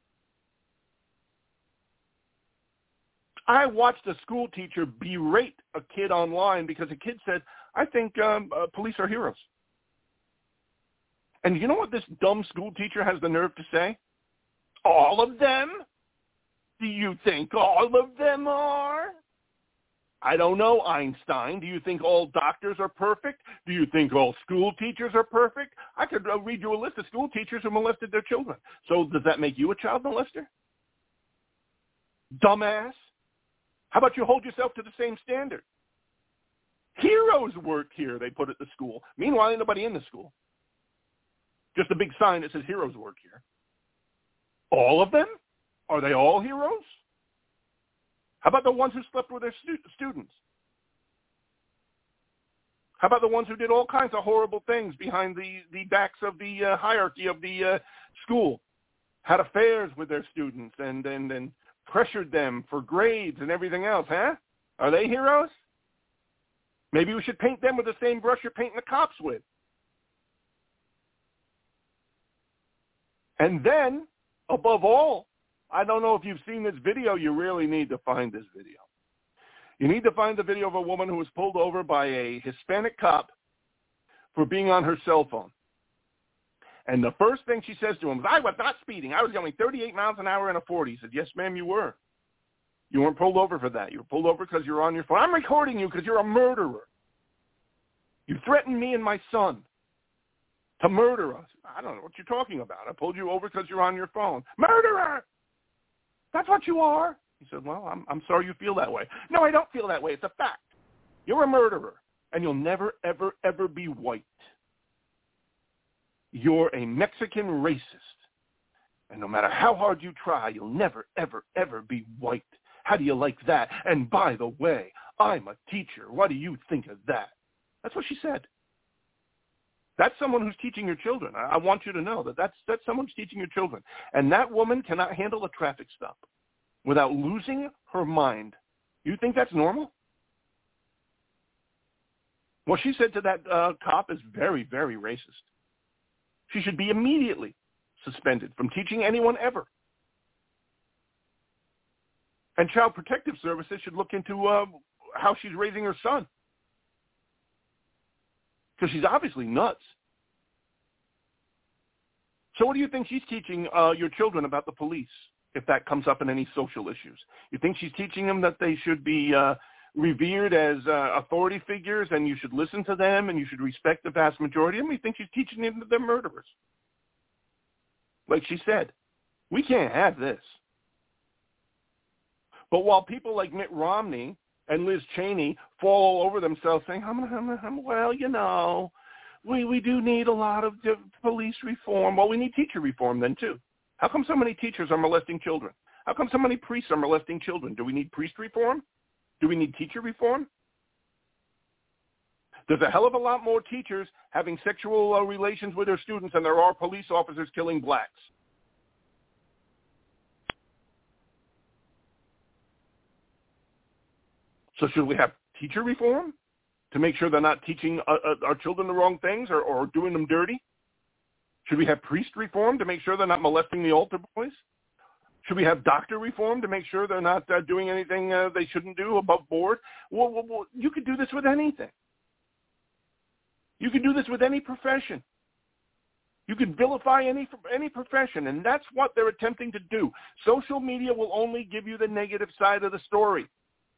I watched a school teacher berate a kid online because a kid said, I think um, uh, police are heroes. And you know what this dumb school teacher has the nerve to say? All of them? Do you think all of them are? I don't know, Einstein. Do you think all doctors are perfect? Do you think all school teachers are perfect? I could uh, read you a list of school teachers who molested their children. So does that make you a child molester? Dumbass. How about you hold yourself to the same standard? Heroes work here, they put at the school. Meanwhile, ain't nobody in the school. Just a big sign that says heroes work here. All of them? Are they all heroes? How about the ones who slept with their stu- students? How about the ones who did all kinds of horrible things behind the, the backs of the uh, hierarchy of the uh, school? Had affairs with their students and, and, and pressured them for grades and everything else, huh? Are they heroes? Maybe we should paint them with the same brush you're painting the cops with. And then, above all, I don't know if you've seen this video. You really need to find this video. You need to find the video of a woman who was pulled over by a Hispanic cop for being on her cell phone. And the first thing she says to him is, I was not speeding. I was going thirty-eight miles an hour in a forty. He said, yes, ma'am, you were. You weren't pulled over for that. You were pulled over because you're on your phone. I'm recording you because you're a murderer. You threatened me and my son to murder us. I don't know what you're talking about. I pulled you over because you're on your phone. Murderer! That's what you are. He said, well, I'm, I'm sorry you feel that way. No, I don't feel that way. It's a fact. You're a murderer, and you'll never, ever, ever be white. You're a Mexican racist, and no matter how hard you try, you'll never, ever, ever be white. How do you like that? And by the way, I'm a teacher. What do you think of that? That's what she said. That's someone who's teaching your children. I, I want you to know that that's, that's someone who's teaching your children. And that woman cannot handle a traffic stop without losing her mind. You think that's normal? What she said to that uh, cop is very, very racist. She should be immediately suspended from teaching anyone ever. And Child Protective Services should look into uh, how she's raising her son. Because she's obviously nuts. So what do you think she's teaching uh, your children about the police, if that comes up in any social issues? You think she's teaching them that they should be uh, revered as uh, authority figures and you should listen to them and you should respect the vast majority of them? You think she's teaching them that they're murderers? Like she said, we can't have this. But while people like Mitt Romney and Liz Cheney fall all over themselves saying, hum, hum, hum, well, you know, we, we do need a lot of police reform. Well, we need teacher reform then, too. How come so many teachers are molesting children? How come so many priests are molesting children? Do we need priest reform? Do we need teacher reform? There's a hell of a lot more teachers having sexual uh, relations with their students than there are police officers killing blacks. So should we have teacher reform to make sure they're not teaching uh, uh, our children the wrong things or, or doing them dirty? Should we have priest reform to make sure they're not molesting the altar boys? Should we have doctor reform to make sure they're not uh, doing anything uh, they shouldn't do above board? Well, well, well, you could do this with anything. You could do this with any profession. You could vilify any any profession, and that's what they're attempting to do. Social media will only give you the negative side of the story.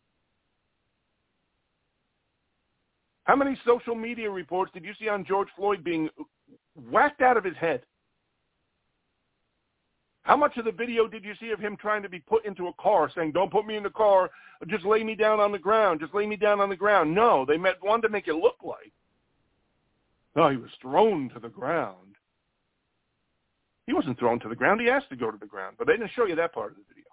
How many social media reports did you see on George Floyd being whacked out of his head? How much of the video did you see of him trying to be put into a car, saying, don't put me in the car, just lay me down on the ground, just lay me down on the ground? No, they meant one to make it look like, no, he was thrown to the ground. He wasn't thrown to the ground. He asked to go to the ground, but they didn't show you that part of the video.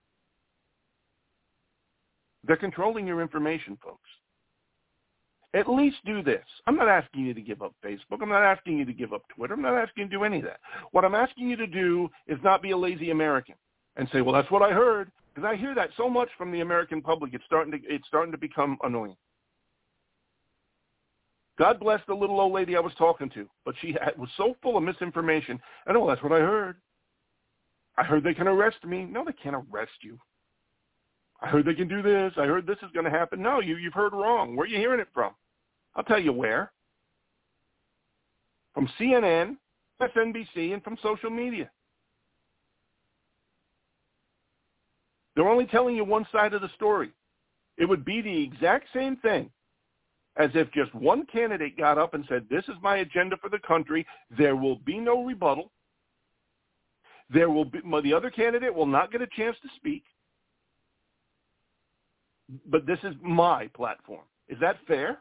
They're controlling your information, folks. At least do this. I'm not asking you to give up Facebook. I'm not asking you to give up Twitter. I'm not asking you to do any of that. What I'm asking you to do is not be a lazy American and say, well, that's what I heard. Because I hear that so much from the American public, it's starting to, it's starting to become annoying. God bless the little old lady I was talking to, but she had, was so full of misinformation. I know, that's what I heard. I heard they can arrest me. No, they can't arrest you. I heard they can do this. I heard this is going to happen. No, you, you've heard wrong. Where are you hearing it from? I'll tell you where. From C N N, M S N B C, and from social media. They're only telling you one side of the story. It would be the exact same thing as if just one candidate got up and said, this is my agenda for the country. There will be no rebuttal. There will be, the other candidate will not get a chance to speak. But this is my platform. Is that fair?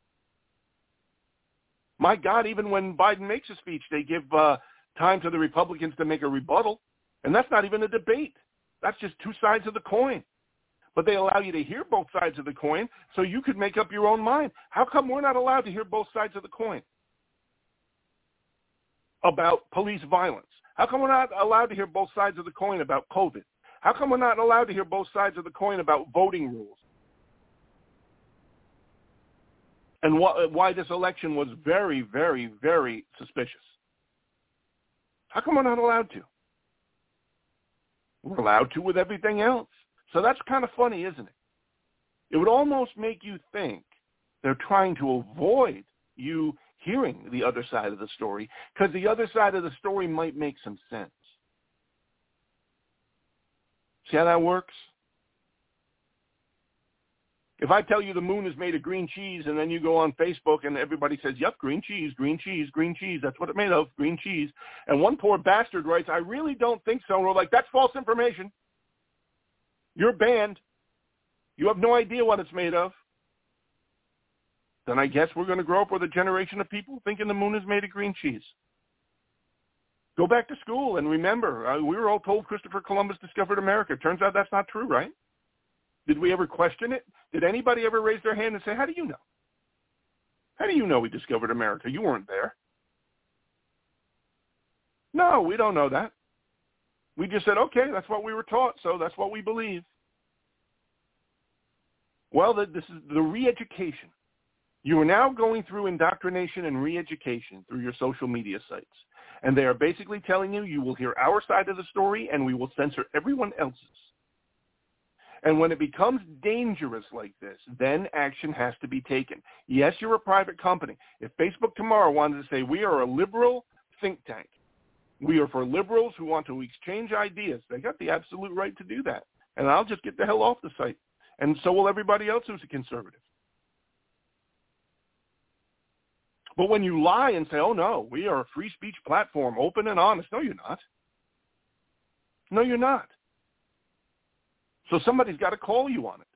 My God, even when Biden makes a speech, they give uh, time to the Republicans to make a rebuttal. And that's not even a debate. That's just two sides of the coin. But they allow you to hear both sides of the coin so you could make up your own mind. How come we're not allowed to hear both sides of the coin about police violence? How come we're not allowed to hear both sides of the coin about COVID? How come we're not allowed to hear both sides of the coin about voting rules? And wh- why this election was very, very, very suspicious. How come we're not allowed to? We're allowed to with everything else. So that's kind of funny, isn't it? It would almost make you think they're trying to avoid you hearing the other side of the story because the other side of the story might make some sense. See how that works? If I tell you the moon is made of green cheese and then you go on Facebook and everybody says, yep, green cheese, green cheese, green cheese, that's what it's made of, green cheese. And one poor bastard writes, I really don't think so. And we're like, that's false information. You're banned. You have no idea what it's made of. Then I guess we're going to grow up with a generation of people thinking the moon is made of green cheese. Go back to school and remember, uh, we were all told Christopher Columbus discovered America. Turns out that's not true, right? Did we ever question it? Did anybody ever raise their hand and say, how do you know? How do you know we discovered America? You weren't there. No, we don't know that. We just said, okay, that's what we were taught, so that's what we believe. Well, this is the re-education. You are now going through indoctrination and re-education through your social media sites. And they are basically telling you, you will hear our side of the story and we will censor everyone else's. And when it becomes dangerous like this, then action has to be taken. Yes, you're a private company. If Facebook tomorrow wanted to say, we are a liberal think tank, we are for liberals who want to exchange ideas, they got the absolute right to do that. And I'll just get the hell off the site. And so will everybody else who's a conservative. But when you lie and say, oh, no, we are a free speech platform, open and honest, no, you're not. No, you're not. So somebody's got to call you on it.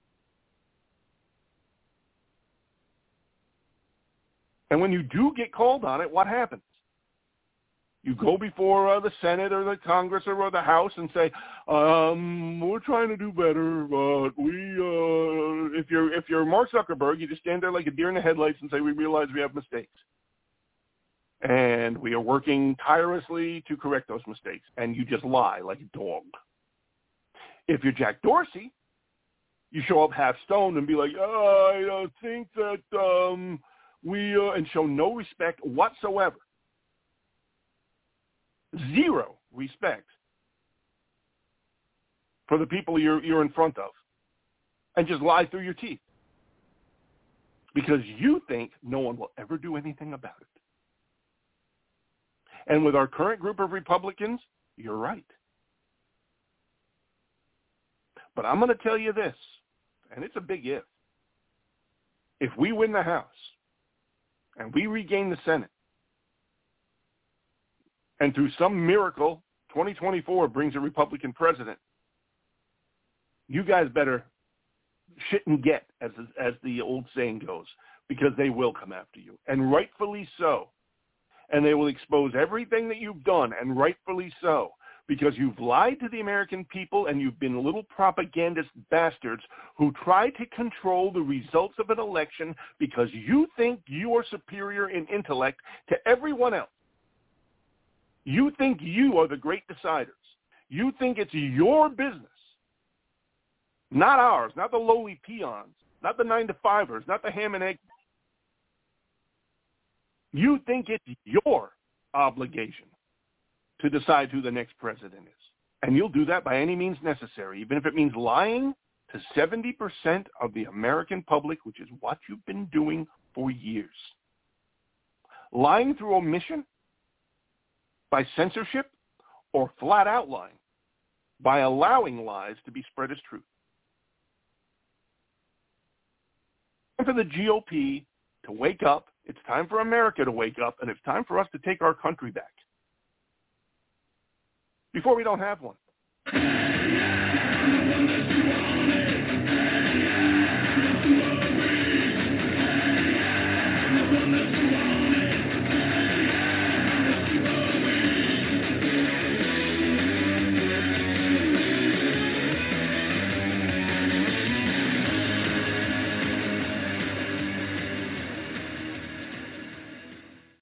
And when you do get called on it, what happens? You go before uh, the Senate or the Congress or the House and say, um, we're trying to do better, but we, uh, if you're if you're Mark Zuckerberg, you just stand there like a deer in the headlights and say, we realize we have mistakes. And we are working tirelessly to correct those mistakes. And you just lie like a dog. If you're Jack Dorsey, you show up half stoned and be like, oh, I uh, think that um, we, uh, and show no respect whatsoever. Zero respect for the people you're you're in front of, and just lie through your teeth because you think no one will ever do anything about it. And with our current group of Republicans, you're right. But I'm going to tell you this, and it's a big if. If we win the House and we regain the Senate, and through some miracle, twenty twenty-four brings a Republican president, you guys better shit and get, as as the old saying goes, because they will come after you, and rightfully so. And they will expose everything that you've done, and rightfully so, because you've lied to the American people and you've been little propagandist bastards who try to control the results of an election because you think you are superior in intellect to everyone else. You think you are the great deciders. You think it's your business, not ours, not the lowly peons, not the nine-to-fivers, not the ham and egg. You think it's your obligation to decide who the next president is. And you'll do that by any means necessary, even if it means lying to seventy percent of the American public, which is what you've been doing for years. Lying through omission, by censorship, or flat out lying, by allowing lies to be spread as truth. It's time for the G O P to wake up. It's time for America to wake up, and it's time for us to take our country back before we don't have one.